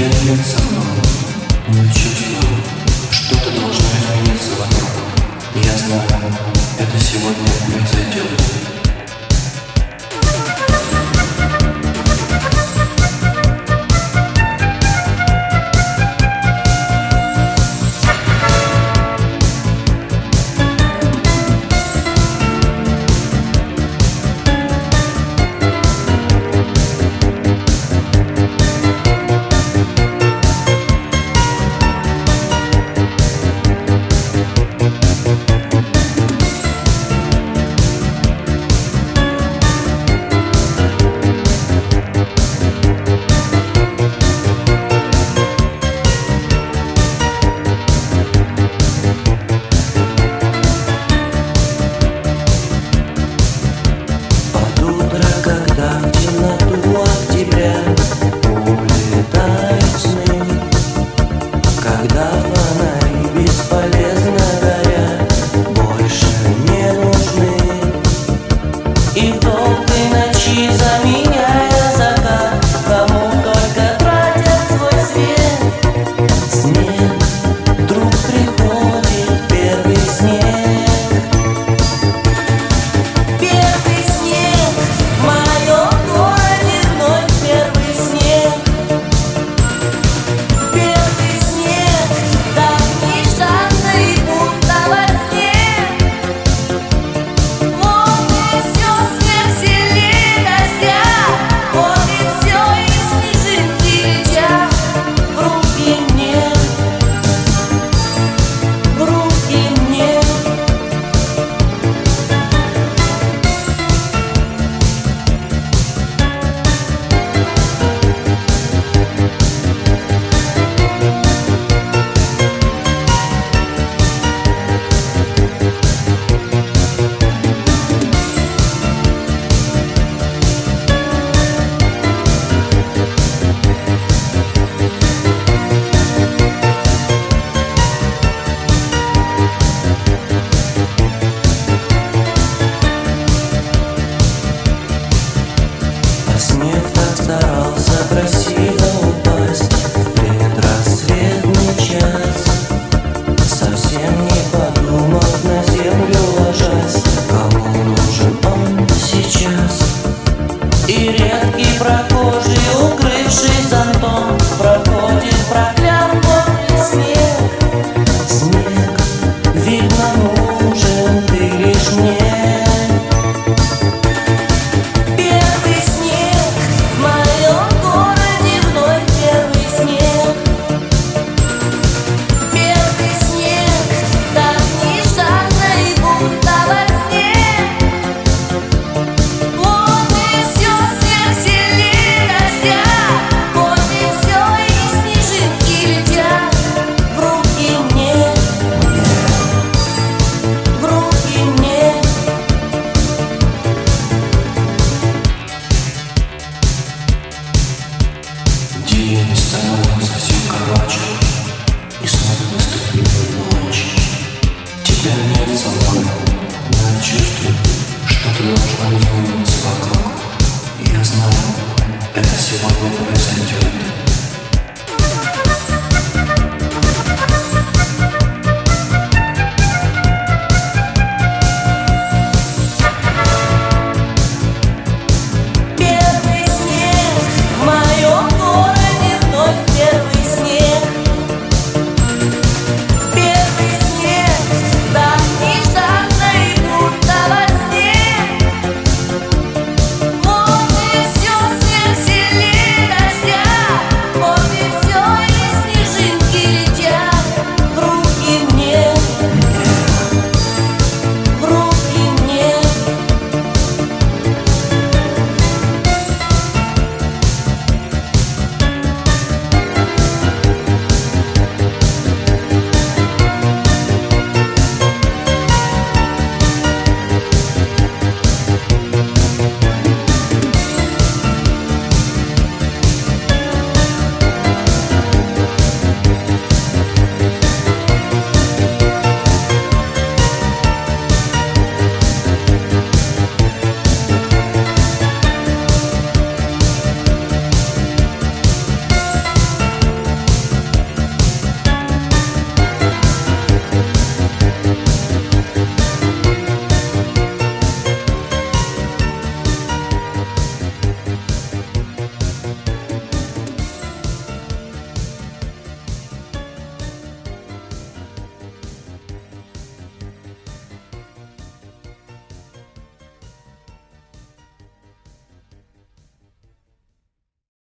Тебя нет со мной, но я чувствую, что-то должно измениться вокруг. Я знаю, это сегодня произойдет. Когда в темноту октября улетают сны, когда фонари бесполезно горят, больше не нужны, и в долгой ночи, заменяя закат, кому только тратят свой свет, снег вдруг приходит, первый снег. Снег так старался красиво упасть в предрассветный час, совсем не подумав, на землю ложась, кому нужен он сейчас. И редкий прохожий, укрывший зонтом, проходит, прокляв мокрый снег. Снег, видно, нужен ты лишь мне. День становится совсем короче, и снова наступила ночь. Тебя нет со мной, но я чувствую, что-то должно измениться вокруг. Я знаю, это сегодня произойдет.